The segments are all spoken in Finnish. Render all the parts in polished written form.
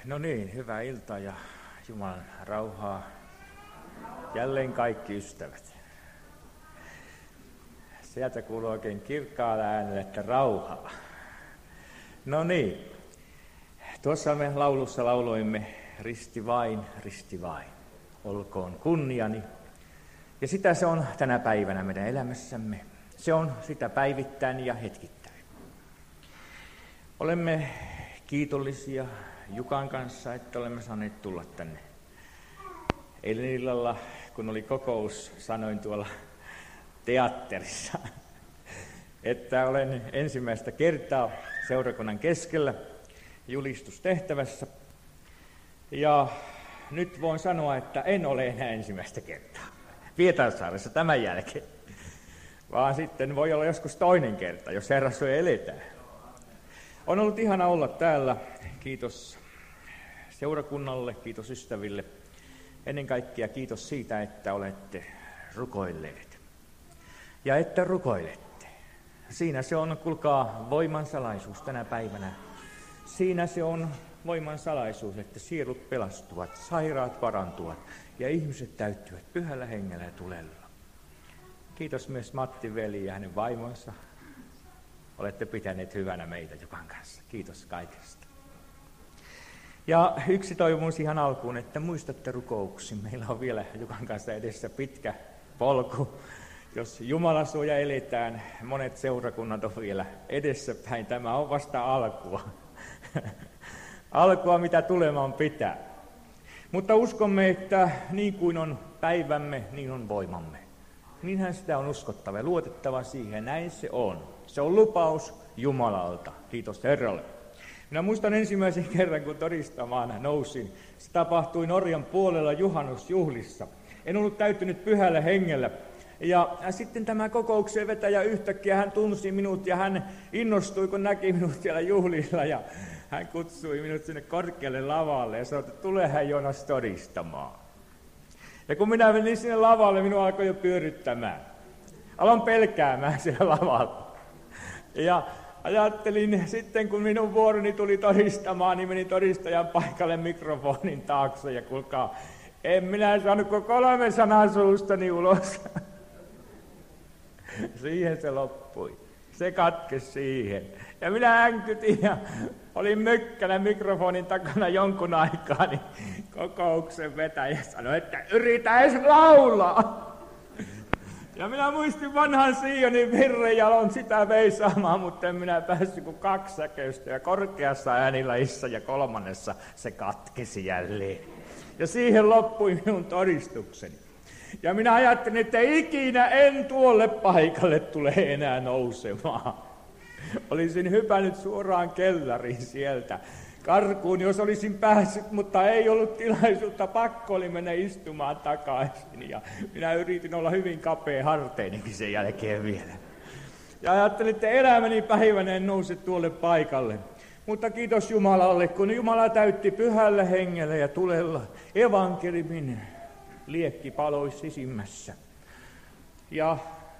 No niin, hyvää iltaa ja Jumalan rauhaa. Jälleen kaikki ystävät. Sieltä kuuluu oikein kirkkaalla äänellä, että rauhaa. No niin, tuossa me laulussa lauloimme risti vain, olkoon kunniani. Ja sitä se on tänä päivänä meidän elämässämme. Se on sitä päivittäin ja hetkittäin. Olemme kiitollisia Jukan kanssa, että olemme saaneet tulla tänne. Eilen illalla, kun oli kokous, sanoin tuolla teatterissa, että olen ensimmäistä kertaa seurakunnan keskellä julistustehtävässä. Ja nyt voin sanoa, että en ole enää ensimmäistä kertaa Pietarsaaressa tämän jälkeen, vaan sitten voi olla joskus toinen kerta, jos Herra syö eletään. On ollut ihana olla täällä. Kiitos seurakunnalle, kiitos ystäville. Ennen kaikkea kiitos siitä, että olette rukoilleet. Ja että rukoilette. Siinä se on, kuulkaa, voiman salaisuus tänä päivänä. Siinä se on voiman salaisuus, että sielut pelastuvat, sairaat parantuvat ja ihmiset täyttyvät pyhällä hengellä ja tulella. Kiitos myös Matti veli ja hänen vaimonsa. Olette pitäneet hyvänä meitä Jukan kanssa. Kiitos kaikesta. Ja yksi toivomus ihan alkuun, että muistatte rukouksiin. Meillä on vielä Jukan kanssa edessä pitkä polku. Jos Jumala suoja eletään, monet seurakunnat on vielä edessäpäin. Tämä on vasta alkua. Alkua, mitä tulemaan pitää. Mutta uskomme, että niin kuin on päivämme, niin on voimamme. Niinhän sitä on uskottava ja luotettava siihen. Näin se on. Se on lupaus Jumalalta. Kiitos Herralle. Minä muistan ensimmäisen kerran, kun todistamaan nousin. Se tapahtui Norjan puolella juhannusjuhlissa. En ollut täyttynyt pyhällä hengellä. Ja sitten tämä kokouksen vetäjä yhtäkkiä, hän tunsi minut ja hän innostui, kun näki minut siellä juhlilla. Ja hän kutsui minut sinne korkealle lavalle ja sanoi, että tulehan Joonas todistamaan. Ja kun minä menin sinne lavalle, minua alkoi jo pyöryttämään. Aloin pelkäämään siellä lavalla. Ja ajattelin sitten, kun minun vuoroni tuli todistamaan, niin menin todistajan paikalle mikrofonin taakse. Ja kuulkaa, en minä saanut kuin 3 sanaa suustani ulos. Siihen se loppui. Se katkesi siihen. Ja minä änkytin ja olin mökkänä mikrofonin takana jonkun aikaa, niin kokouksen vetäjä sanoi, että yritä edes laulaa. Ja minä muistin vanhan Sionin virren ja aloin sitä veisaamaan, mutta en minä päässyt kuin 2 säkeystä ja korkeassa äänilajissa ja 3. se katkesi jälleen. Ja siihen loppui minun todistukseni. Ja minä ajattelin, että ikinä en tuolle paikalle tule enää nousemaan. Olisin hypännyt suoraan kellariin sieltä karkuun, jos olisin päässyt, mutta ei ollut tilaisuutta, pakko oli mennä istumaan takaisin. Ja minä yritin olla hyvin kapea harteinikin sen jälkeen vielä. Ja ajattelin, että elämäni päivänä en nouse tuolle paikalle. Mutta kiitos Jumalalle, kun Jumala täytti pyhällä hengellä ja tulella evankeliumin liekki paloi sisimmässä. Ja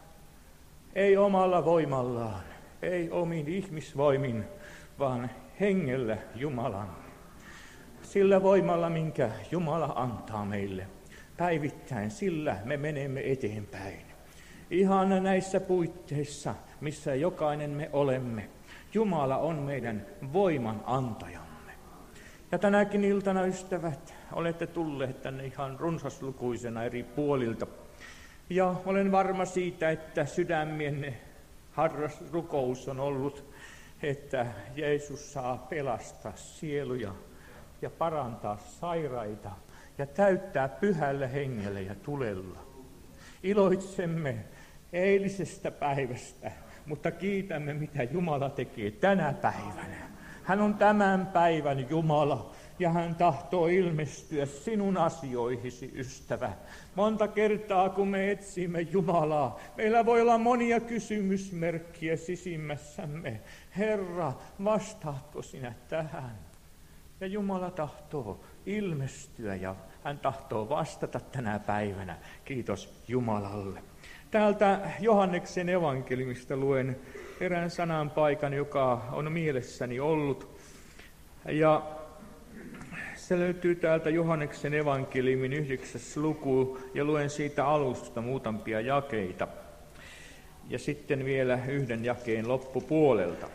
ei omalla voimallaan, ei omin ihmisvoimin, vaan hengellä Jumalan. Sillä voimalla, minkä Jumala antaa meille päivittäin, sillä me menemme eteenpäin. Ihan näissä puitteissa, missä jokainen me olemme, Jumala on meidän voiman antajamme. Ja tänäkin iltana, ystävät, olette tulleet tänne ihan runsaslukuisena eri puolilta. Ja olen varma siitä, että sydämienne harras rukous on ollut, että Jeesus saa pelastaa sieluja ja parantaa sairaita ja täyttää pyhällä hengellä ja tulella. Iloitsemme eilisestä päivästä, mutta kiitämme, mitä Jumala tekee tänä päivänä. Hän on tämän päivän Jumala ja hän tahtoo ilmestyä sinun asioihisi, ystävä. Monta kertaa, kun me etsimme Jumalaa, meillä voi olla monia kysymysmerkkiä sisimmässämme. Herra, vastaatko sinä tähän? Ja Jumala tahtoo ilmestyä ja hän tahtoo vastata tänä päivänä. Kiitos Jumalalle. Täältä Johanneksen evankeliumista luen erään sanan paikan, joka on mielessäni ollut. Ja Se löytyy täältä Johanneksen evankeliumin 9. luku, ja luen siitä alusta muutamia jakeita. Ja sitten vielä yhden jakeen loppupuolelta.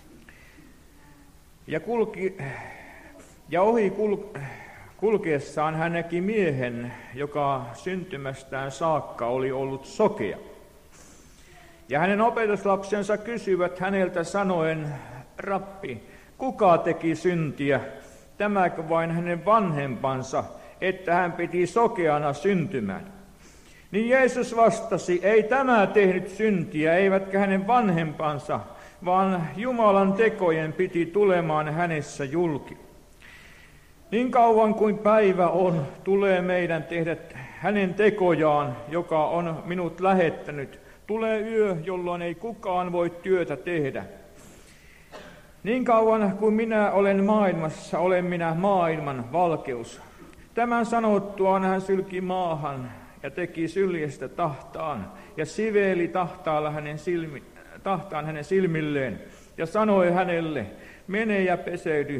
Kulkiessaan hän näki miehen, joka syntymästään saakka oli ollut sokea. Ja hänen opetuslapsensa kysyivät häneltä sanoen, Rappi, kuka teki syntiä, tämäkö vain hänen vanhempansa, että hän piti sokeana syntymään? Niin Jeesus vastasi, ei tämä tehnyt syntiä, eivätkä hänen vanhempansa, vaan Jumalan tekojen piti tulemaan hänessä julki. Niin kauan kuin päivä on, tulee meidän tehdä hänen tekojaan, joka on minut lähettänyt. Tulee yö, jolloin ei kukaan voi työtä tehdä. Niin kauan kuin minä olen maailmassa, olen minä maailman valkeus. Tämän sanottuaan hän sylki maahan ja teki syljestä tahtaan ja siveli tahtaan hänen silmilleen ja sanoi hänelle, mene ja peseydy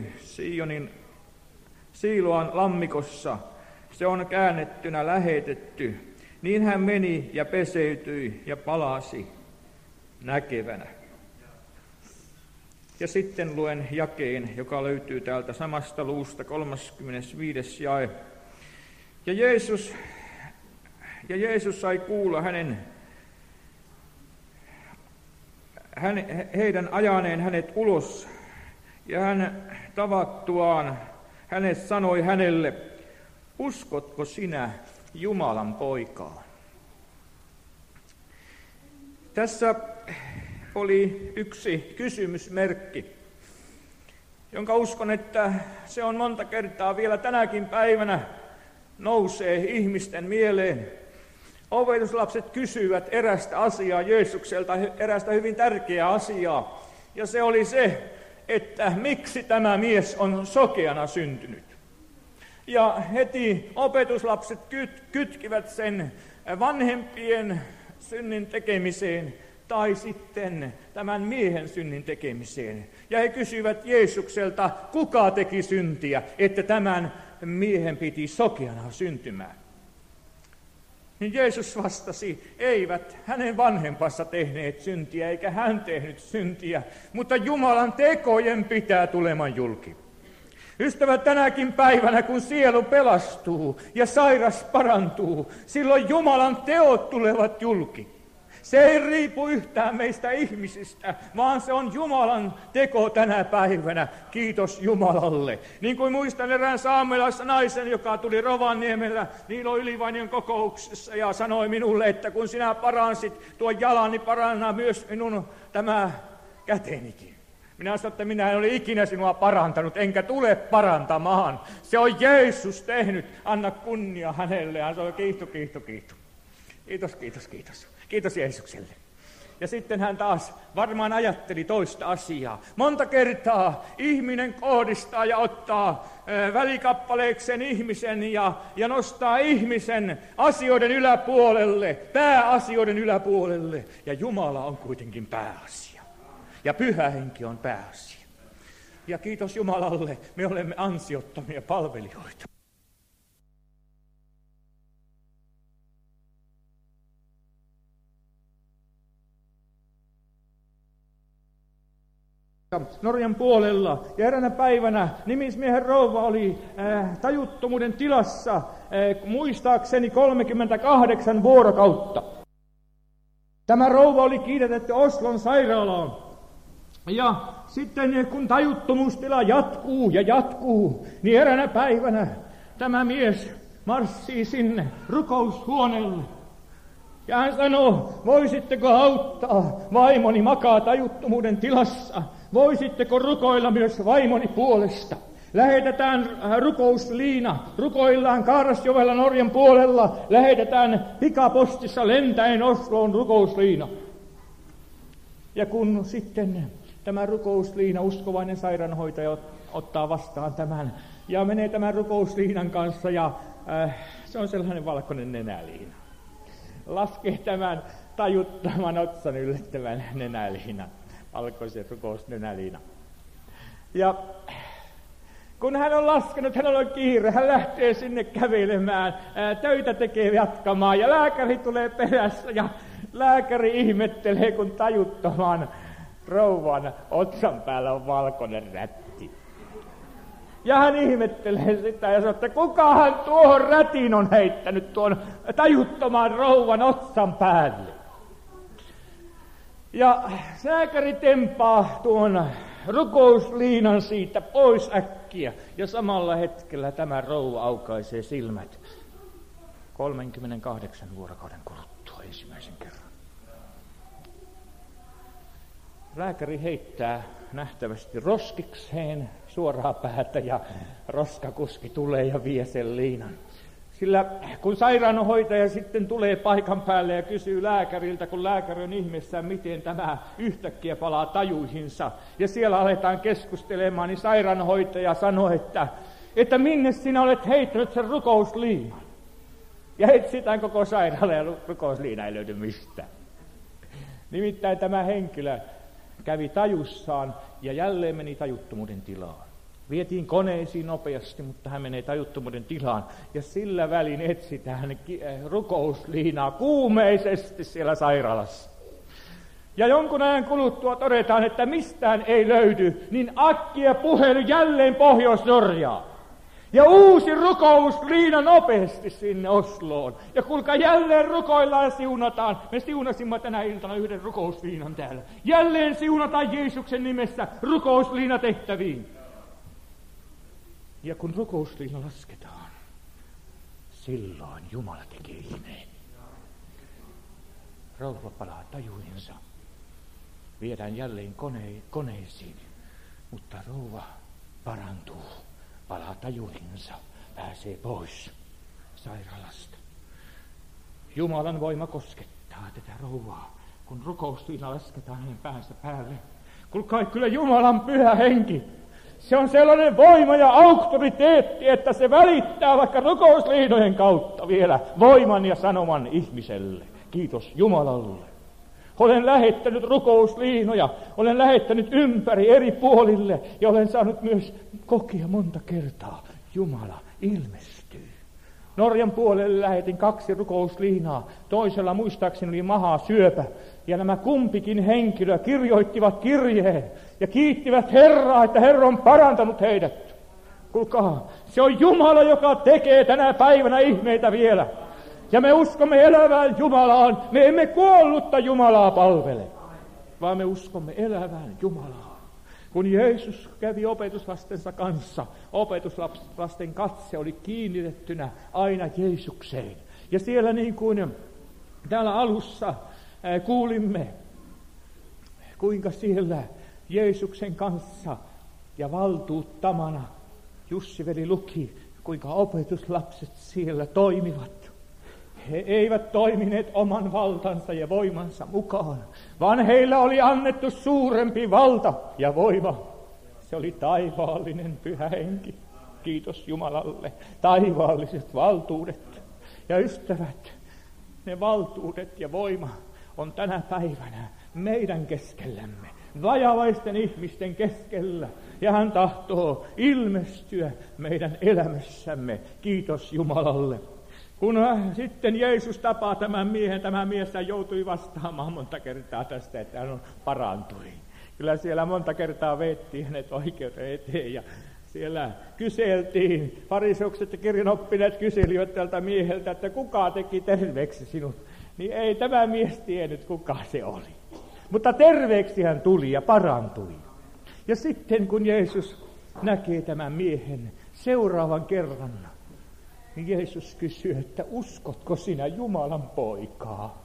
Siiloan lammikossa, se on käännettynä lähetetty. Niin hän meni ja peseytyi ja palasi näkevänä. Ja sitten luen jakeen, joka löytyy täältä samasta luusta, 35. jae. Ja Jeesus sai kuulla heidän ajaneen hänet ulos, ja hän tavattuaan hänet sanoi hänelle, uskotko sinä Jumalan poikaan? Tässä oli yksi kysymysmerkki, jonka uskon, että se on monta kertaa vielä tänäkin päivänä nousee ihmisten mieleen. Opetuslapset kysyivät erästä asiaa Jeesukselta, erästä hyvin tärkeää asiaa, ja se oli se, että miksi tämä mies on sokeana syntynyt. Ja heti opetuslapset kytkivät sen vanhempien synnin tekemiseen tai sitten tämän miehen synnin tekemiseen. Ja he kysyivät Jeesukselta, kuka teki syntiä, että tämän miehen piti sokeana syntymään. Niin Jeesus vastasi, eivät hänen vanhempansa tehneet syntiä, eikä hän tehnyt syntiä, mutta Jumalan tekojen pitää tulemaan julki. Ystävät, tänäkin päivänä, kun sielu pelastuu ja sairas parantuu, silloin Jumalan teot tulevat julki. Se ei riipu yhtään meistä ihmisistä, vaan se on Jumalan teko tänä päivänä. Kiitos Jumalalle. Niin kuin muistan erään saamelaisnaisen, joka tuli Rovaniemellä Niilo Ylivainion kokouksessa ja sanoi minulle, että kun sinä paransit tuon jalan, niin paranna myös minun tämä kätenikin. Minä sanoin, että minä en ole ikinä sinua parantanut, enkä tule parantamaan. Se on Jeesus tehnyt, anna kunnia hänelle. Hän sanoi, kiitos. Kiitos Jeesukselle. Ja sitten hän taas varmaan ajatteli toista asiaa. Monta kertaa ihminen kohdistaa ja ottaa välikappaleekseen ihmisen ja nostaa ihmisen asioiden yläpuolelle, pääasioiden yläpuolelle. Ja Jumala on kuitenkin pääasia. Ja Pyhä Henki on pääasia. Ja kiitos Jumalalle, me olemme ansiottomia palvelijoita. Norjan puolella, ja eräänä päivänä nimismiehen rouva oli tajuttomuuden tilassa, muistaakseni 38 vuorokautta. Tämä rouva oli kiinnitetty Oslon sairaalaan. Ja sitten kun tajuttomuustila jatkuu, niin eräänä päivänä tämä mies marssii sinne rukoushuoneelle. Ja hän sanoo, voisitteko auttaa, vaimoni makaa tajuttomuuden tilassa. Voisitteko rukoilla myös vaimoni puolesta? Lähetetään rukousliina, rukoillaan Kaarasjovella Norjan puolella, lähetetään pikapostissa lentäen Osloon rukousliina. Ja kun sitten tämä rukousliina, uskovainen sairaanhoitaja ottaa vastaan tämän ja menee tämän rukousliinan kanssa ja se on sellainen valkoinen nenäliina. Laskee tämän tajuttaman otsan yllättävän nenäliinan, valkoisen rukousnenäliinan. Ja Kun hän on laskenut, hänellä on kiire, hän lähtee sinne kävelemään, töitä tekee jatkamaan ja lääkäri tulee perässä ja lääkäri ihmettelee, kun tajuttoman rouvan otsan päällä on valkoinen rätti. Ja hän ihmettelee sitä ja sanoo, että kukahan tuohon rätin on heittänyt tuon tajuttoman rouvan otsan päälle. Ja lääkäri tempaa tuon rukousliinan siitä pois äkkiä ja samalla hetkellä tämä rouva aukaisee silmät 38 vuorokauden kuluttua ensimmäisen kerran. Lääkäri heittää nähtävästi roskikseen suoraa päätä ja roskakuski tulee ja vie sen liinan. Sillä kun sairaanhoitaja sitten tulee paikan päälle ja kysyy lääkäriltä, kun lääkäri on ihmeessään, miten tämä yhtäkkiä palaa tajuihinsa, ja siellä aletaan keskustelemaan, niin sairaanhoitaja sanoo, että minne sinä olet heittänyt sen rukousliinan. Ja etsitään koko sairaala ja rukousliina ei löydy mistään. Nimittäin tämä henkilö kävi tajussaan ja jälleen meni tajuttomuuden tilaan. Vietiin koneisiin nopeasti, mutta hän menee tajuttomuuden tilaan. Ja sillä välin etsitään rukousliinaa kuumeisesti siellä sairaalassa. Ja jonkun ajan kuluttua todetaan, että mistään ei löydy, niin äkkiä puhelu jälleen Pohjois-Norjaan. Ja uusi rukousliina nopeasti sinne Osloon. Ja kuulkaa, jälleen rukoillaan ja siunataan. Me siunasimme tänä iltana yhden rukousliinan täällä. Jälleen siunataan Jeesuksen nimessä rukousliina tehtäviin. Ja kun rukousliina lasketaan, silloin Jumala tekee ihmeen. Rouva palaa tajuihinsa. Viedään jälleen koneisiin, mutta rouva parantuu, palaa tajuihinsa, pääsee pois sairaalasta. Jumalan voima koskettaa tätä rouvaa, kun rukousliina lasketaan hänen päänsä päälle. Kuulkaa, kyllä Jumalan pyhä henki. Se on sellainen voima ja auktoriteetti, että se välittää vaikka rukousliinojen kautta vielä voiman ja sanoman ihmiselle. Kiitos Jumalalle. Olen lähettänyt rukousliinoja, olen lähettänyt ympäri eri puolille ja olen saanut myös kokea monta kertaa. Jumala ilmestyy. Norjan puolelle lähetin 2 rukousliinaa, toisella muistaakseni oli mahasyöpä. Ja nämä kumpikin henkilö kirjoittivat kirjeen ja kiittivät Herraa, että Herra on parantanut heidät. Kuulkaa, se on Jumala, joka tekee tänä päivänä ihmeitä vielä. Ja me uskomme elävään Jumalaan. Me emme kuollutta Jumalaa palvele, vaan me uskomme elävään Jumalaan. Kun Jeesus kävi opetuslastensa kanssa, opetuslasten katse oli kiinnitettynä aina Jeesukseen. Ja siellä niin kuin täällä alussa kuulimme, kuinka siellä Jeesuksen kanssa ja valtuuttamana Jussi-veli luki, kuinka opetuslapset siellä toimivat. He eivät toimineet oman valtansa ja voimansa mukaan, vaan heillä oli annettu suurempi valta ja voima. Se oli taivaallinen pyhä henki. Kiitos Jumalalle. Taivaalliset valtuudet. Ja ystävät, ne valtuudet ja voima on tänä päivänä meidän keskellämme, vajavaisten ihmisten keskellä. Ja hän tahtoo ilmestyä meidän elämässämme. Kiitos Jumalalle. Kun sitten Jeesus tapaa tämän miehen, tämä mies joutui vastaamaan monta kertaa tästä, että hän parantui. Kyllä siellä monta kertaa veettiin hänet oikeuden eteen ja siellä kyseltiin, fariseukset ja kirjanoppineet kyselivät tältä mieheltä, että kuka teki terveeksi sinut. Niin ei tämä mies tiennyt, kuka se oli. Mutta terveeksi hän tuli ja parantui. Ja sitten kun Jeesus näkee tämän miehen seuraavan kerran, niin Jeesus kysyy, että uskotko sinä Jumalan poikaa?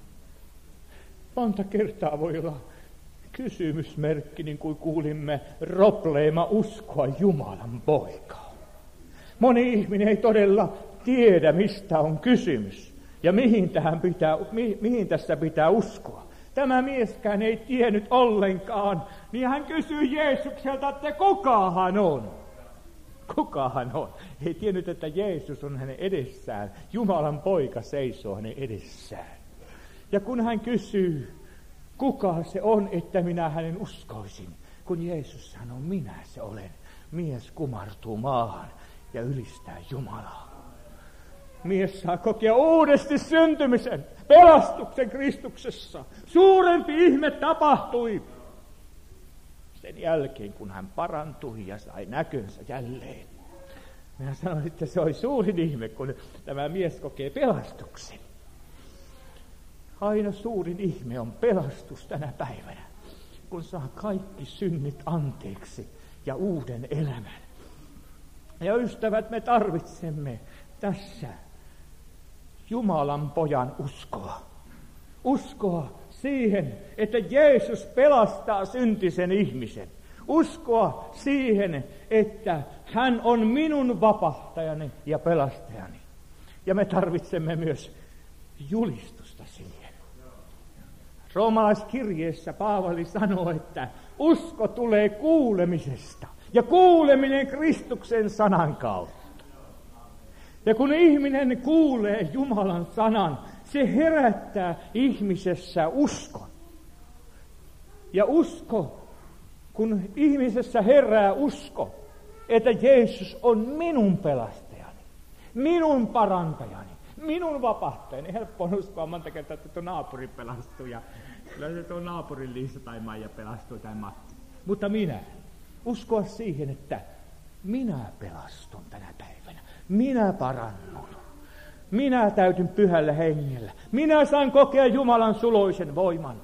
Monta kertaa voi olla kysymysmerkki, niin kuin kuulimme, probleema uskoa Jumalan poikaa. Moni ihminen ei todella tiedä, mistä on kysymys ja mihin tässä pitää uskoa. Tämä mieskään ei tiennyt ollenkaan, niin hän kysyy Jeesukselta, että kuka hän on? Kuka hän on? Ei tiennyt, että Jeesus on hänen edessään. Jumalan poika seisoo hänen edessään. Ja kun hän kysyy, kuka se on, että minä hänen uskoisin, kun Jeesus sanoo, minä se olen. mies kumartuu maahan ja ylistää Jumalaa. Mies saa kokea uudesti syntymisen, pelastuksen Kristuksessa. Suurempi ihme tapahtui sen jälkeen, kun hän parantui ja sai näkönsä jälleen. Minä sanoin, että se oli suurin ihme, kun tämä mies kokee pelastuksen. Aina suurin ihme on pelastus tänä päivänä, kun saa kaikki synnit anteeksi ja uuden elämän. Ja ystävät, me tarvitsemme tässä Jumalan pojan uskoa. Uskoa siihen, että Jeesus pelastaa syntisen ihmisen. Uskoa siihen, että hän on minun vapahtajani ja pelastajani. Ja me tarvitsemme myös julistusta siihen. Roomalaiskirjeessä Paavali sanoo, että usko tulee kuulemisesta ja kuuleminen Kristuksen sanan kautta. Ja kun ihminen kuulee Jumalan sanan, se herättää ihmisessä uskon. Ja usko, kun ihmisessä herää usko, että Jeesus on minun pelastajani, minun parantajani, minun vapahtajani. Helppo on uskoa monta kertaa, että tuo naapuri pelastuu ja kyllä se tuo naapurin Liisa tai Maija pelastuu tai Matti. Mutta minä uskoa siihen, että minä pelastun tänä päivänä. Minä parannun. Minä täytyn pyhällä hengellä. Minä saan kokea Jumalan suloisen voiman.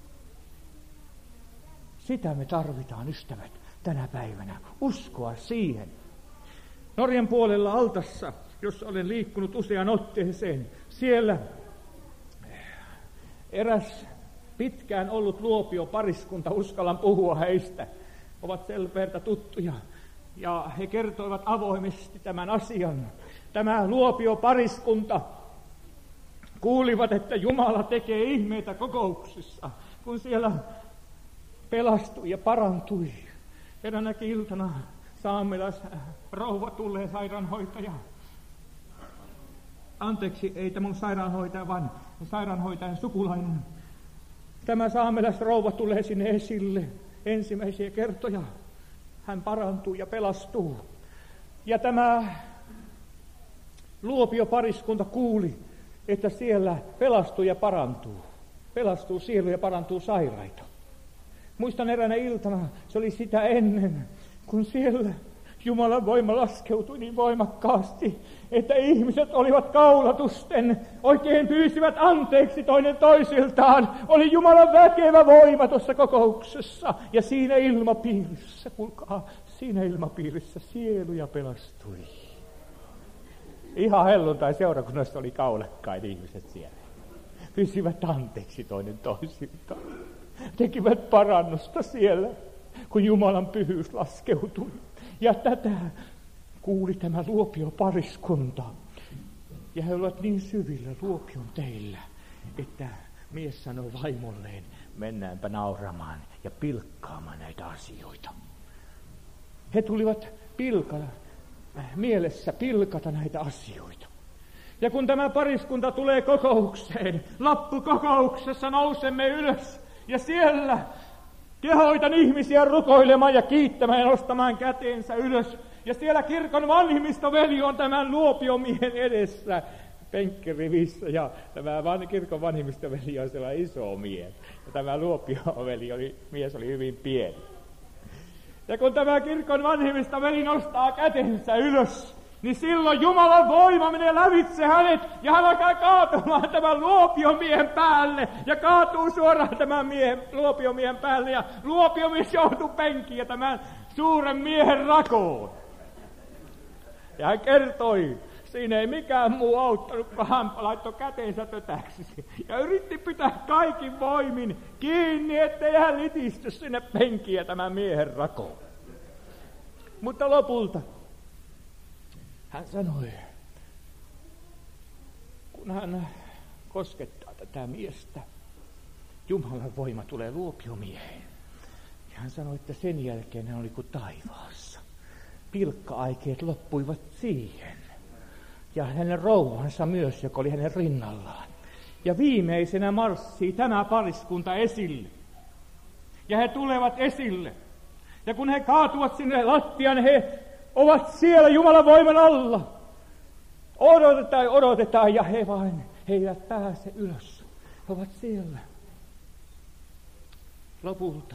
Sitä me tarvitaan, ystävät, tänä päivänä. Uskoa siihen. Norjan puolella Altassa, jossa olen liikkunut usean otteeseen, siellä eräs pitkään ollut luopiopariskunta, uskallan puhua heistä, ovat selpeältä tuttuja. Ja he kertoivat avoimesti tämän asian. Tämä luopiopariskunta kuulivat, että Jumala tekee ihmeitä kokouksissa, kun siellä pelastui ja parantui. Eräänäkin iltana saamelaisrouva tulee sairaanhoitaja. Anteeksi, ei tämä mun sairaanhoitaja, vaan sairaanhoitajan sukulainen. Tämä saamelaisrouva tulee sinne esille ensimmäisiä kertoja. Hän parantuu ja pelastuu. Ja tämä luopiopariskunta kuuli, että siellä pelastuu ja parantuu. Pelastuu sielu ja parantuu sairaita. Muistan eräänä iltana, se oli sitä ennen, kun siellä Jumalan voima laskeutui niin voimakkaasti, että ihmiset olivat kaulatusten, oikein pyysivät anteeksi toinen toisiltaan. Oli Jumalan väkevä voima tuossa kokouksessa ja siinä ilmapiirissä, kuulkaa, siinä ilmapiirissä sieluja pelastui. Ihan helluntai seurakunnassa oli kaulakkain ihmiset siellä. Pyysivät anteeksi toinen toisiltaan. Tekivät parannusta siellä, kun Jumalan pyhyys laskeutui. Ja tätä kuuli tämä luopiopariskunta. Ja he olivat niin syvillä luopion teillä, että mies sanoi vaimolleen, mennäänpä nauramaan ja pilkkaamaan näitä asioita. He tulivat mielessä pilkata näitä asioita. Ja kun tämä pariskunta tulee kokoukseen, loppukokouksessa nousemme ylös ja siellä kehoitan ihmisiä rukoilemaan ja kiittämään ja nostamaan käteensä ylös. Ja siellä kirkon vanhimmistoveli on tämän luopiomiehen edessä penkkirivissä. Ja tämä kirkon vanhimmistoveli on sellainen iso mies. Ja tämä mies oli hyvin pieni. Ja kun tämä kirkon vanhimmistoveli nostaa kätensä ylös, niin silloin Jumalan voima menee lävitse hänet ja hän alkaa kaatumaan tämän luopiomiehen päälle ja kaatuu suoraan tämän luopiomiehen päälle ja luopiomies joutuu penkiin ja tämän suuren miehen rakoon. Ja hän kertoi, siinä ei mikään muu auttanut, kun hän laittoi käteensä tötäksi ja yritti pitää kaikin voimin kiinni, ettei hän litisty sinne penkiin ja tämän miehen rakoon. Mutta lopulta hän sanoi, kun hän koskettaa tätä miestä, Jumalan voima tulee luopiomieheen. Ja hän sanoi, että sen jälkeen hän oli kuin taivaassa. Pilkka-aikeet loppuivat siihen. Ja hänen rouvansa myös, joka oli hänen rinnallaan. Ja viimeisenä marssii tämä pariskunta esille. Ja he tulevat esille. Ja kun he kaatuvat sinne lattiaan, he ovat siellä Jumalan voiman alla. Odotetaan ja he eivät pääse ylös. He ovat siellä. Lopulta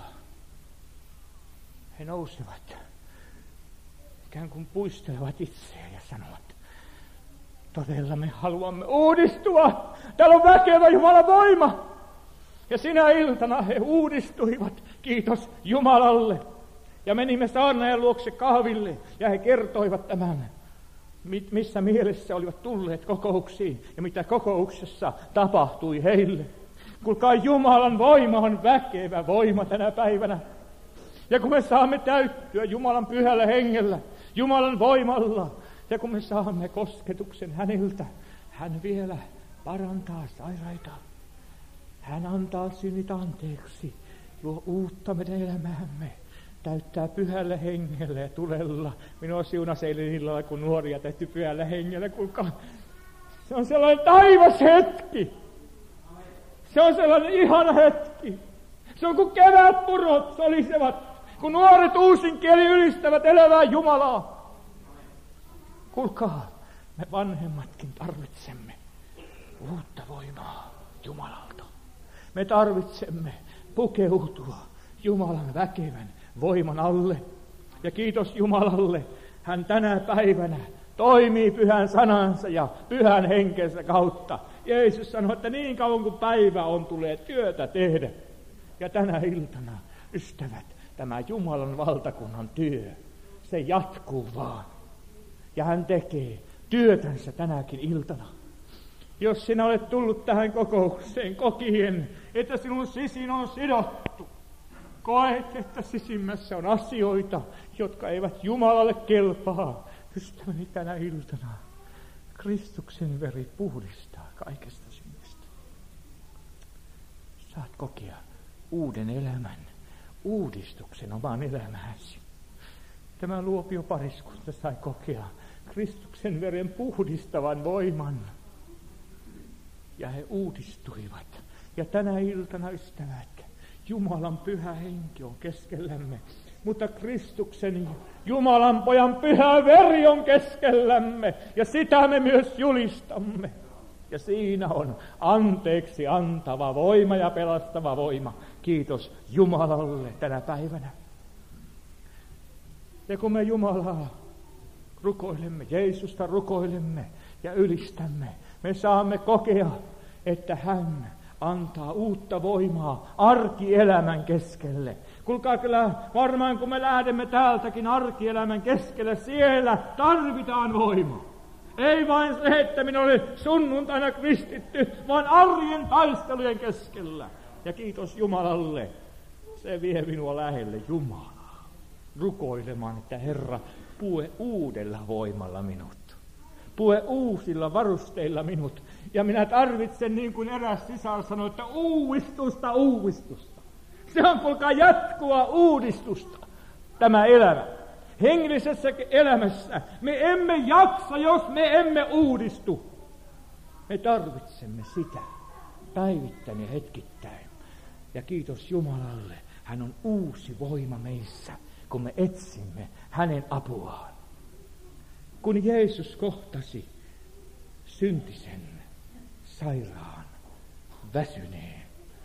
he nousevat, ikään kuin puistelevat itseään ja sanovat, todella me haluamme uudistua. Täällä on väkevä Jumalan voima. Ja sinä iltana he uudistuivat, kiitos Jumalalle. Ja menimme saarnaajan luokse kahville ja he kertoivat tämän, missä mielessä olivat tulleet kokouksiin ja mitä kokouksessa tapahtui heille. Kuulkaa, Jumalan voima on väkevä voima tänä päivänä. Ja kun me saamme täyttyä Jumalan pyhällä hengellä, Jumalan voimalla, ja kun me saamme kosketuksen häneltä, hän vielä parantaa sairaita. Hän antaa synnit anteeksi, luo uutta meidän elämäämme, täyttää pyhällä hengellä ja tulella. Minua siunasi eilen illalla, kun nuoria tehty pyhällä hengellä. Kuulkaa, se on sellainen taivas hetki. Se on sellainen ihana hetki. Se on kuin kevätpurot solisevat, kun nuoret uusin kieli ylistävät elävää Jumalaa. Kuulkaa, me vanhemmatkin tarvitsemme uutta voimaa Jumalalta. Me tarvitsemme pukeutua Jumalan väkevän voiman alle. Ja kiitos Jumalalle, hän tänä päivänä toimii pyhän sanansa ja pyhän henkensä kautta. Jeesus sanoi, että niin kauan kuin päivä on, tulee työtä tehdä. Ja tänä iltana, ystävät, tämä Jumalan valtakunnan työ, se jatkuu vaan. Ja hän tekee työtänsä tänäkin iltana. Jos sinä olet tullut tähän kokoukseen kokien, että sinun sisin on sidottu, koet, että sisimmässä on asioita, jotka eivät Jumalalle kelpaa. Ystäväni, tänä iltana Kristuksen veri puhdistaa kaikesta synnistä. Saat kokea uuden elämän, uudistuksen omaan elämääsi. Tämä luopiopariskunta sai kokea Kristuksen veren puhdistavan voiman. Ja he uudistuivat. Ja tänä iltana, ystävät, Jumalan pyhä henki on keskellämme. Mutta Kristuksen, Jumalan pojan pyhä veri on keskellämme. Ja sitä me myös julistamme. Ja siinä on anteeksi antava voima ja pelastava voima. Kiitos Jumalalle tänä päivänä. Ja kun me Jumalaa rukoilemme, Jeesusta rukoilemme ja ylistämme, me saamme kokea, että hän antaa uutta voimaa arkielämän keskelle. Kuulkaa, kyllä varmaan kun me lähdemme täältäkin arkielämän keskelle, siellä tarvitaan voimaa. Ei vain se, että minä olen sunnuntaina kristitty, vaan arjen taistelujen keskellä. Ja kiitos Jumalalle, se vie minua lähelle Jumalaa. Rukoilemaan, että Herra, pue uudella voimalla minut. Pue uusilla varusteilla minut. Ja minä tarvitsen, niin kuin eräs sisar sanoi, että uudistusta. Se on, kuulkaa, jatkua uudistusta, tämä elämä. Hengellisessä elämässä me emme jaksa, jos me emme uudistu. Me tarvitsemme sitä päivittäin ja hetkittäin. Ja kiitos Jumalalle, hän on uusi voima meissä, kun me etsimme hänen apuaan. Kun Jeesus kohtasi syntisen, sairaan, väsyneen,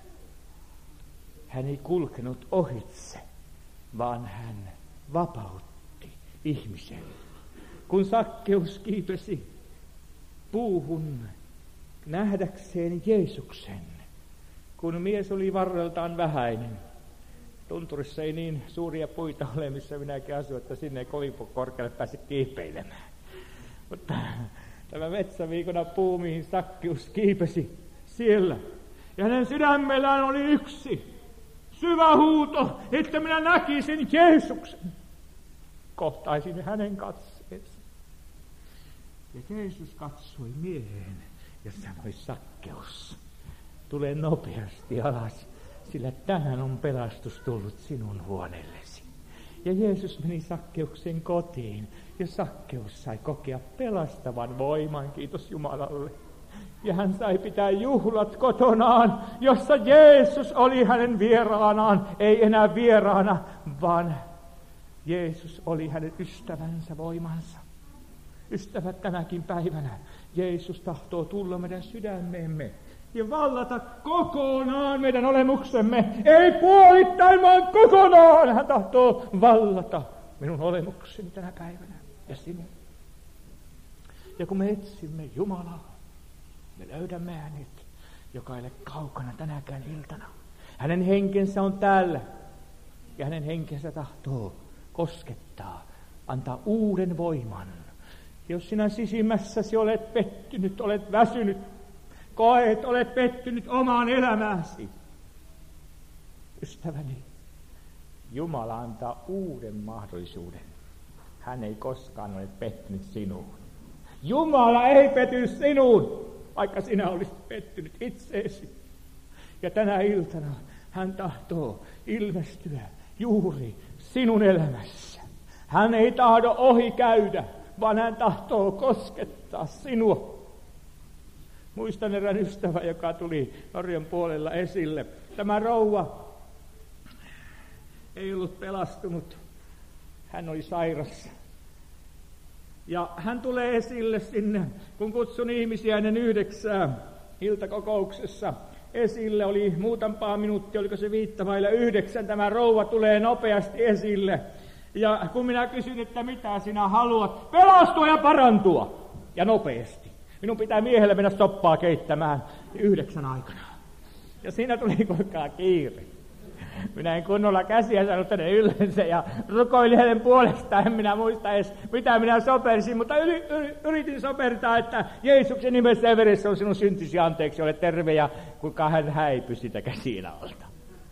hän ei kulkenut ohitse, vaan hän vapautti ihmisen. Kun Sakkeus kiipesi puuhun nähdäkseen Jeesuksen, kun mies oli varreltaan vähäinen, tunturissa ei niin suuria puita ole, missä minäkin asun, että sinne ei kovin korkealle pääse kiipeilemään. Mutta tämä metsäviikona puu, mihin Sakkeus kiipesi siellä. Ja hänen sydämellään oli yksi syvä huuto, että minä näkisin Jeesuksen. Kohtaisin hänen katseensa. Ja Jeesus katsoi mieheen ja sanoi, Sakkeus, tule nopeasti alas, sillä tänään on pelastus tullut sinun huoneellesi. Ja Jeesus meni Sakkeuksen kotiin, ja Sakkeus sai kokea pelastavan voiman, kiitos Jumalalle. Ja hän sai pitää juhlat kotonaan, jossa Jeesus oli hänen vieraanaan, ei enää vieraana, vaan Jeesus oli hänen ystävänsä voimansa. Ystävät, tänäkin päivänä Jeesus tahtoo tulla meidän sydämeemme ja vallata kokonaan meidän olemuksemme. Ei puolittain, vaan kokonaan. Hän tahtoo vallata minun olemukseni tänä päivänä ja sinun. Ja kun me etsimme Jumalaa, me löydämme hänet, joka ei ole kaukana tänäkään iltana. Hänen henkensä on täällä ja hänen henkensä tahtoo koskettaa, antaa uuden voiman. Jos sinä sisimmässäsi olet pettynyt, olet väsynyt, koet, olet pettynyt omaan elämääsi. Ystäväni, Jumala antaa uuden mahdollisuuden. Hän ei koskaan ole pettynyt sinuun. Jumala ei pety sinuun, vaikka sinä olisit pettynyt itseesi. Ja tänä iltana hän tahtoo ilmestyä juuri sinun elämässä. Hän ei tahdo ohi käydä, vaan hän tahtoo koskettaa sinua. Muistan erään ystävän, joka tuli Norjan puolella esille. Tämä rouva ei ollut pelastunut. Hän oli sairas. Ja hän tulee esille sinne, kun kutsun ihmisiä ennen 9 iltakokouksessa. Esille oli muutampaa minuuttia, oliko se 8:05. Tämä rouva tulee nopeasti esille. Ja kun minä kysyn, että mitä sinä haluat, pelastua ja parantua. Ja nopeasti. Minun pitää miehelle mennä soppaa keittämään 9 aikana. Ja siinä tuli kuinka kiire. Minä en kunnolla käsiä saanut tänne yleensä ja rukoilin hänen puolestaan. En minä muista edes, mitä minä sopersin, mutta yritin sopertaa, että Jeesuksen nimessä ja veressä on sinun syntisi anteeksi, ole terve ja kuinka hän häipyi sitä käsien alta.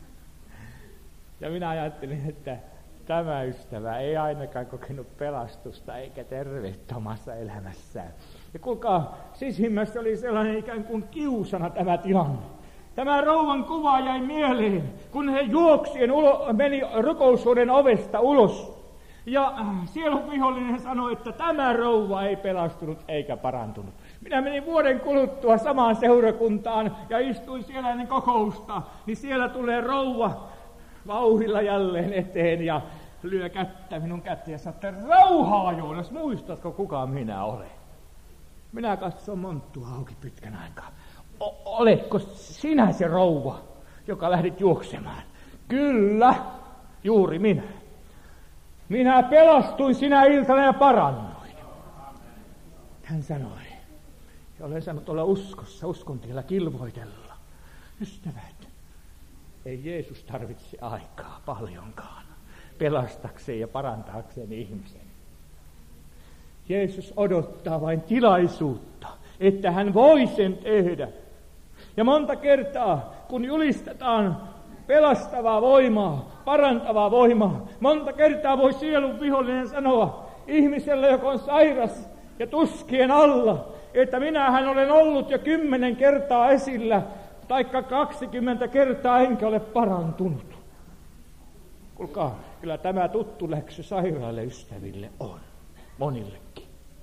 Ja minä ajattelin, että tämä ystävä ei ainakaan kokenut pelastusta eikä terveyttä omassa elämässään. Ja kuulkaa, sisimmässä oli sellainen ikään kuin kiusana tämä tilanne. Tämä rouvan kuva jäi mieleen, kun he juoksien meni rukoushuoneen ovesta ulos. Ja sielun vihollinen sanoi, että tämä rouva ei pelastunut eikä parantunut. Minä menin vuoden kuluttua samaan seurakuntaan ja istuin siellä ennen kokousta. Niin siellä tulee rouva vauhdilla jälleen eteen ja lyö minun kättä ja sanoo, että rauhaa Joonas, muistatko kuka minä olen? Minä katson monttua auki pitkän aikaa. Oletko sinä se rouva, joka lähdit juoksemaan? Kyllä, juuri minä. Minä pelastuin sinä iltana ja parannuin. Hän sanoi, ja olen saanut olla uskossa, uskon tiellä kilvoitella. Ystävät, ei Jeesus tarvitse aikaa paljonkaan pelastakseen ja parantaakseen ihmisen. Jeesus odottaa vain tilaisuutta, että hän voi sen tehdä. Ja monta kertaa, kun julistetaan pelastavaa voimaa, parantavaa voimaa, monta kertaa voi sielun vihollinen sanoa ihmiselle, joka on sairas ja tuskien alla, että minähän olen ollut jo 10 kertaa esillä, taikka 20 kertaa enkä ole parantunut. Kuulkaa, kyllä tämä tuttu läksy sairaille ystäville on, monillekin.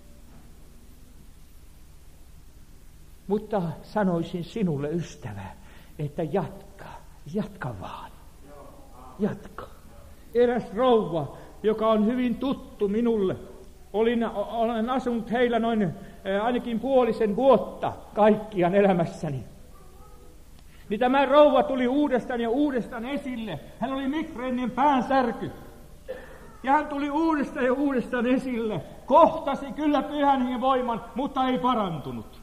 Mutta sanoisin sinulle, ystävä, että jatka vaan. Jatka. Eräs rouva, joka on hyvin tuttu minulle, olen asunut heillä noin ainakin 5 vuotta kaikkiaan elämässäni. Niin tämä rouva tuli uudestaan ja uudestaan esille. Hän oli migreenin päänsärky. Ja hän tuli uudestaan ja uudestaan esille. Kohtasi kyllä Pyhän Hengen voiman, mutta ei parantunut.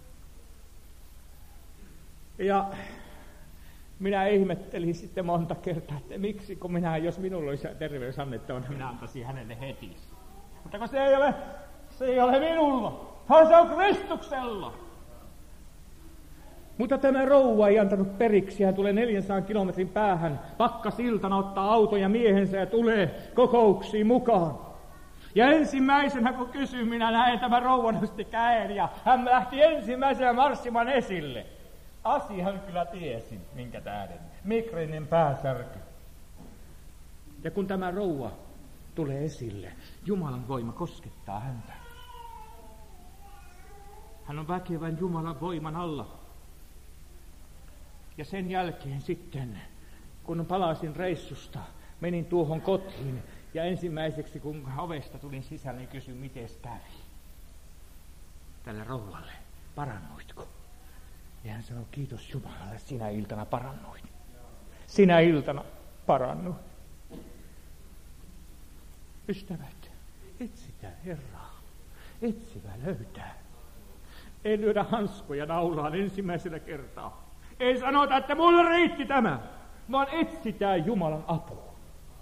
Ja minä ihmettelin sitten monta kertaa, että miksi, kun jos minulla olisi terveys annettavana, minä antaisin hänelle heti. Mutta kun se ei ole minulla, vaan se on Kristuksella. Mutta tämä rouva ei antanut periksi. Hän tulee 400 kilometrin päähän pakkasiltana, ottaa auton ja miehensä ja tulee kokouksiin mukaan. Ja ensimmäisenä kun kysyin, minä näin tämän rouvan nosti käen ja hän lähti ensimmäisenä marssimaan esille. Asian kyllä tiesin, minkä tähden. Migreenin päänsärky. Ja kun tämä rouva tulee esille, Jumalan voima koskettaa häntä. Hän on väkevän Jumalan voiman alla. Ja sen jälkeen sitten, kun palasin reissusta, menin tuohon kotiin Ja ensimmäiseksi, kun ovesta tulin sisälle, niin kysyin, mites kävi tälle rouvalle. Parannuitko? Ja hän sanoi, kiitos Jumalalle, sinä iltana parannuit. Sinä iltana parannuit. Ystävät, etsitään Herraa. Etsivä löytää. Ei lyödä hanskoja naulaan ensimmäisellä kertaa. Ei sanota, että mulle riitti tämä, vaan etsitään Jumalan apua.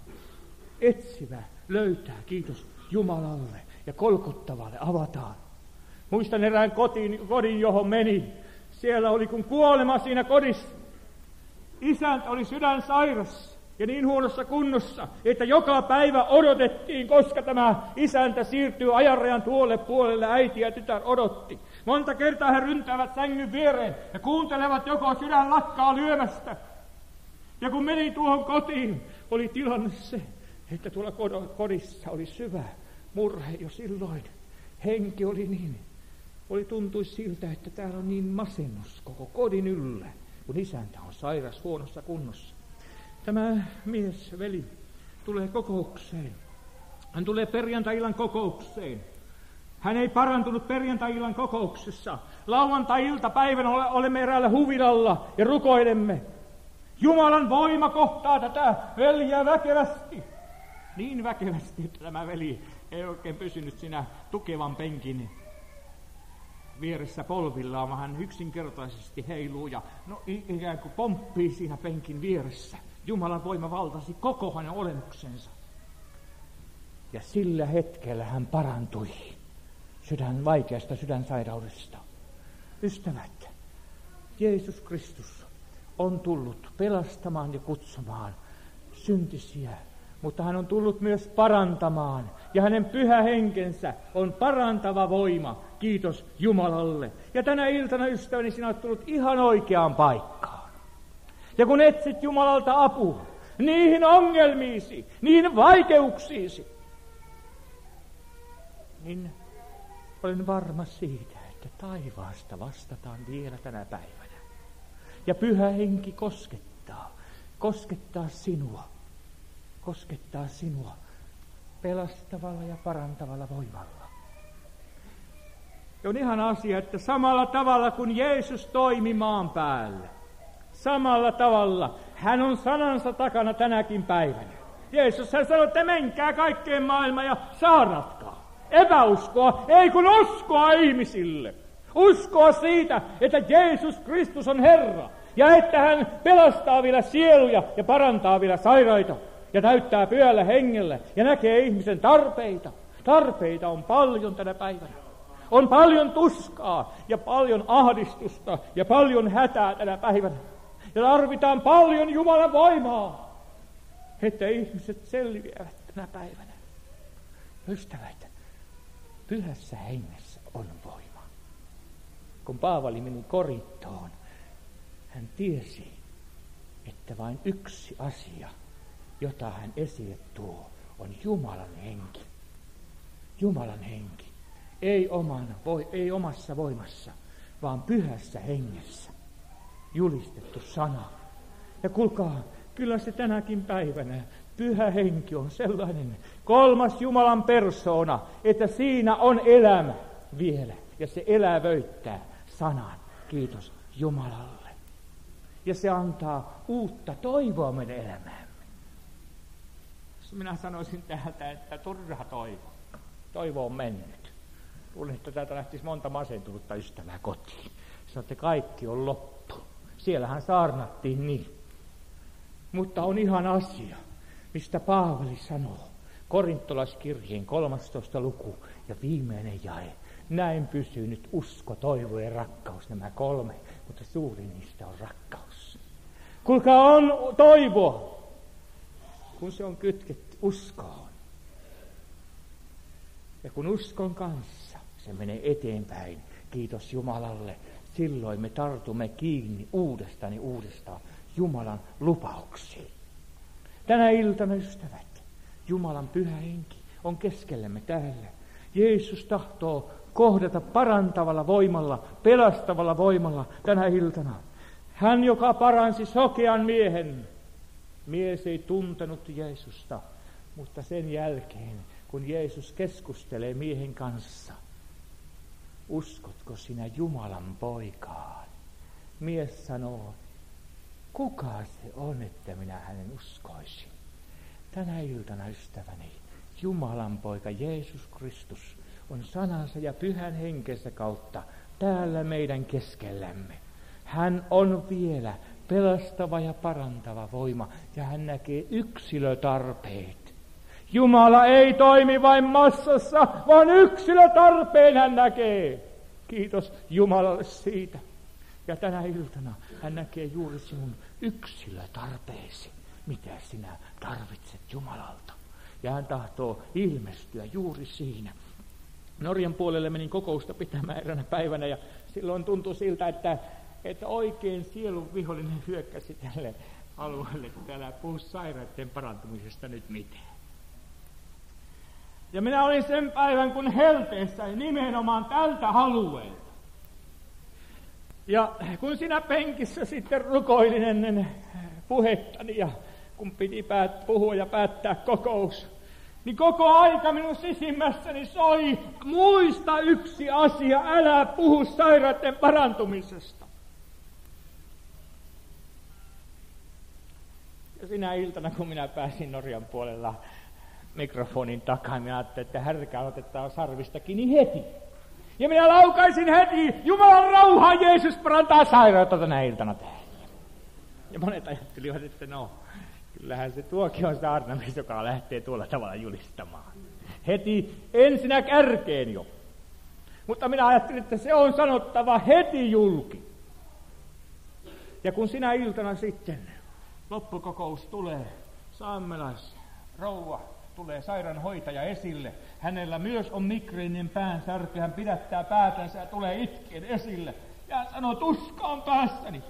Etsivä löytää, kiitos Jumalalle ja kolkuttavalle avataan. Muistan erään kodin, johon meni. Siellä oli kun kuolema siinä kodissa. Isäntä oli sydänsairas ja niin huonossa kunnossa, että joka päivä odotettiin, koska tämä isäntä siirtyy ajanrajan tuolle puolelle. Äiti ja tytär odotti. Monta kertaa he ryntäävät sängyn viereen ja kuuntelevat, joko sydän lakkaa lyömästä. Ja kun meni tuohon kotiin, oli tilanne se, että tuolla kodissa oli syvä murhe jo silloin. Henki oli niin. Tuntui siltä, että täällä on niin masennus koko kodin yllä, kun isäntä on sairas huonossa kunnossa. Tämä veli, tulee kokoukseen. Hän tulee perjantai-illan kokoukseen. Hän ei parantunut perjantai-illan kokouksessa. Lauantai-iltapäivänä olemme eräällä huvilalla ja rukoilemme. Jumalan voima kohtaa tätä veliä väkevästi. Niin väkevästi, että tämä veli ei oikein pysynyt siinä tukevan penkin vieressä polvillaan, vaan hän yksinkertaisesti heiluu ja ikään kuin pomppii siinä penkin vieressä. Jumalan voima valtasi koko hänen olemuksensa. Ja sillä hetkellä hän parantui vaikeasta sydänsairaudesta. Ystävät, Jeesus Kristus on tullut pelastamaan ja kutsumaan syntisiä, mutta hän on tullut myös parantamaan. Ja hänen pyhä henkensä on parantava voima. Kiitos Jumalalle. Ja tänä iltana, ystäväni, sinä olet tullut ihan oikeaan paikkaan. Ja kun etsit Jumalalta apua niihin ongelmiisi, niihin vaikeuksiisi, niin olen varma siitä, että taivaasta vastataan vielä tänä päivänä. Ja pyhä henki koskettaa sinua pelastavalla ja parantavalla voimalla. Ja on ihan asia, että samalla tavalla kuin Jeesus toimi maan päällä, samalla tavalla hän on sanansa takana tänäkin päivänä. Jeesus hän sanoi, että menkää kaikkeen maailmaan ja saaratkaa. Epäuskoa, ei kun uskoa ihmisille. Uskoa siitä, että Jeesus Kristus on Herra ja että hän pelastaa vielä sieluja ja parantaa vielä sairaita ja täyttää pyhällä hengellä ja näkee ihmisen tarpeita. Tarpeita on paljon tänä päivänä. On paljon tuskaa ja paljon ahdistusta ja paljon hätää tänä päivänä. Ja tarvitaan paljon Jumalan voimaa, että ihmiset selviävät tänä päivänä. Ystävät, pyhässä hengessä on voima. Kun Paavali meni Korintoon, hän tiesi, että vain yksi asia, jota hän esille tuo, on Jumalan henki. Jumalan henki. Ei omassa voimassa, vaan pyhässä hengessä julistettu sana. Ja kuulkaa, kyllä se tänäkin päivänä pyhä henki on sellainen kolmas Jumalan persoona, että siinä on elämä vielä. Ja se elävöittää sanan. Kiitos Jumalalle. Ja se antaa uutta toivoa meidän elämäämme. Minä sanoisin täältä, että turha toivo. Toivo on mennyt. Luulen, että täältä lähtisi monta masentunutta ystävää kotiin. Sanoin, että kaikki on loppu. Siellähän saarnattiin niin. Mutta on ihan asia, mistä Paavali sanoo. Korintolaiskirjeen 13. luku ja viimeinen jae. Näin pysyy nyt usko, toivo ja rakkaus, nämä kolme, mutta suurin niistä on rakkaus. Kuulkaa, on toivo, kun se on kytketty uskoon. Ja kun uskon kanssa se menee eteenpäin, kiitos Jumalalle, silloin me tartumme kiinni uudestaan Jumalan lupauksiin. Tänä iltana, ystävät, Jumalan pyhä henki on keskellämme täällä. Jeesus tahtoo kohdata parantavalla voimalla, pelastavalla voimalla tänä iltana. Hän, joka paransi sokean miehen. Mies ei tuntenut Jeesusta, Mutta sen jälkeen, kun Jeesus keskustelee miehen kanssa, uskotko sinä Jumalan poikaan? Mies sanoo, kuka se on, että minä hänen uskoisin? Tänä iltana, ystäväni, Jumalan poika Jeesus Kristus on sanansa ja pyhän henkensä kautta täällä meidän keskellämme. Hän on vielä pelastava ja parantava voima, ja hän näkee yksilötarpeet. Jumala ei toimi vain massassa, vaan yksilötarpeen hän näkee. Kiitos Jumalalle siitä. Ja tänä iltana hän näkee juuri sinun yksilötarpeesi, mitä sinä tarvitset Jumalalta. Ja hän tahtoo ilmestyä juuri siinä. Norjan puolelle menin kokousta pitämään eräänä päivänä, ja silloin tuntui siltä, että oikein sielun vihollinen hyökkäsi tälle alueelle, kun täällä puhu sairaiden parantumisesta nyt mitään. Ja minä olin sen päivän kun helteessä nimenomaan tältä alueelta. Ja kun siinä penkissä sitten rukoilin ennen puhettani ja kun piti puhua ja päättää kokous, niin koko aika minun sisimmässäni soi, muista yksi asia, älä puhu sairaiden parantumisesta. Ja sinä iltana, kun minä pääsin Norjan puolella mikrofonin takaa, minä ajattelin, että härkä otetaan sarvista kiinni heti. Ja minä laukaisin heti, Jumalan rauhaa, Jeesus parantaa sairautta tänä iltana täällä. Ja monet ajattelivat, että no, kyllähän se tuokin on saarnamies, joka lähtee tuolla tavalla julistamaan. Heti ensinnä kärkeen jo. Mutta minä ajattelin, että se on sanottava heti julki. Ja kun sinä iltana sitten loppukokous tulee, saamelaisrouva tulee sairaanhoitaja esille. Hänellä myös on migreenin päänsärky, hän pidättää päätänsä ja tulee itkien esille. Ja hän sanoo, tuska on päässäni.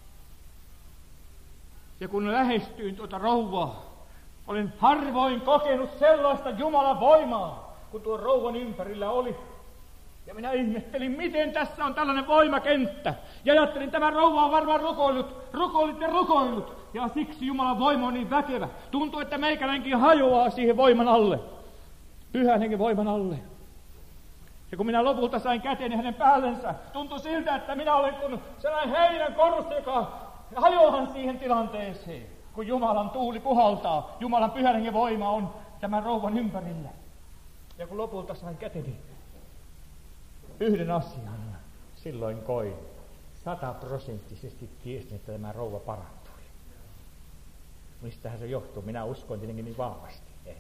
Ja kun lähestyin tuota rouvaa, olin harvoin kokenut sellaista Jumalan voimaa, kun tuon rouvan ympärillä oli. Ja minä ihmettelin, miten tässä on tällainen voimakenttä. Ja ajattelin, tämä rouva on varmaan rukoillut. Ja siksi Jumalan voima on niin väkevä. Tuntuu, että meikäläinenkin hajoaa siihen voiman alle. Pyhän hengen voiman alle. Ja kun minä lopulta sain käteeni hänen päällensä, tuntui siltä, että minä olen kuin sellainen heinän korsi, joka hajoaa siihen tilanteeseen. Kun Jumalan tuuli puhaltaa, Jumalan pyhän hengen voima on tämän rouvan ympärillä. Ja kun lopulta sain käteeni, yhden asian silloin koin. 100% tiesin, että tämä rouva parantui. Mistähän se johtuu? Minä uskon tietenkin niin vahvasti. Ei.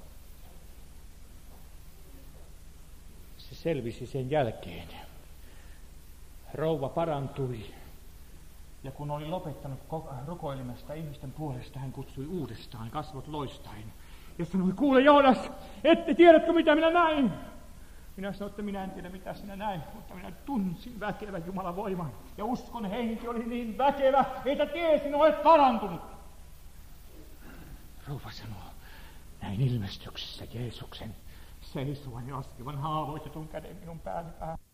Se selvisi sen jälkeen. Rouva parantui. Ja kun oli lopettanut rukoilemasta ihmisten puolesta, hän kutsui uudestaan, kasvot loistaen. Ja sanoi, kuule Joonas, tiedätkö mitä minä näin? Minä sanoin, että minä en tiedä mitä sinä näin, mutta minä tunsin väkevän Jumalan voiman. Ja uskon henki oli niin väkevä, että tiesin, olet parantunut. Rouva sanoo, näin ilmestyksessä Jeesuksen seisovan ja askevan haavoitetun käden minun pääni päähän.